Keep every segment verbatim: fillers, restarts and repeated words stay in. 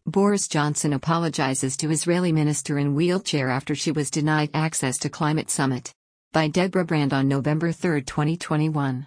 Boris Johnson apologizes to Israeli minister in wheelchair after she was denied access to climate summit. By Deborah Brand on November third, twenty twenty-one.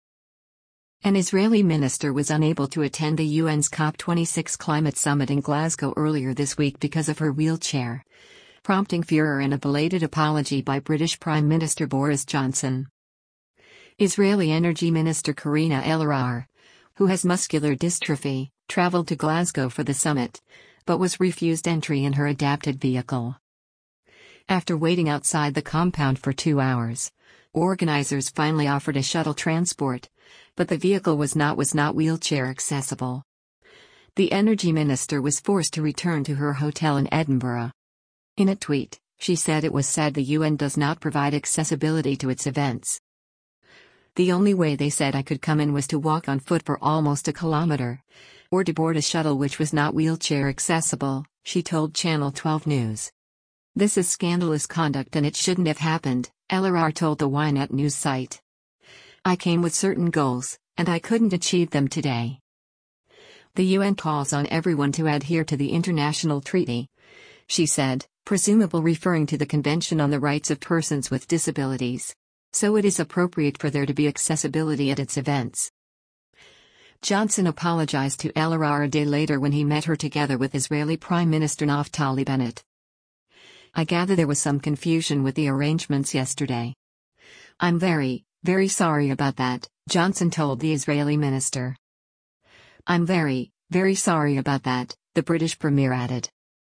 An Israeli minister was unable to attend the U N's COP twenty-six climate summit in Glasgow earlier this week because of her wheelchair, prompting furor and a belated apology by British Prime Minister Boris Johnson. Israeli Energy Minister Karina El-Ahrar, who has muscular dystrophy, travelled to Glasgow for the summit, but was refused entry in her adapted vehicle. After waiting outside the compound for two hours, organizers finally offered a shuttle transport, but the vehicle was not was not wheelchair accessible. The energy minister was forced to return to her hotel in Edinburgh. In a tweet, she said it was sad the U N does not provide accessibility to its events. The only way they said I could come in was to walk on foot for almost a kilometer, or to board a shuttle which was not wheelchair accessible, she told Channel twelve News. This is scandalous conduct and it shouldn't have happened, El-Ahrar told the Ynet news site. I came with certain goals, and I couldn't achieve them today. The U N calls on everyone to adhere to the international treaty, she said, presumably referring to the Convention on the Rights of Persons with Disabilities. So it is appropriate for there to be accessibility at its events. Johnson apologized to El-Ahrar a day later when he met her together with Israeli Prime Minister Naftali Bennett. I gather there was some confusion with the arrangements yesterday. I'm very, very sorry about that, Johnson told the Israeli minister. I'm very, very sorry about that, the British Premier added.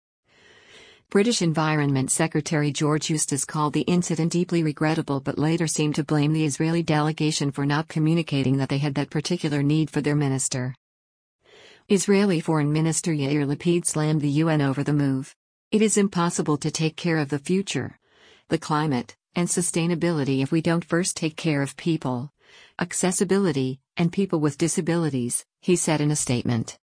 British Environment Secretary George Eustace called the incident deeply regrettable but later seemed to blame the Israeli delegation for not communicating that they had that particular need for their minister. Israeli Foreign Minister Yair Lapid slammed the U N over the move. It is impossible to take care of the future, the climate, and sustainability if we don't first take care of people, accessibility, and people with disabilities, he said in a statement.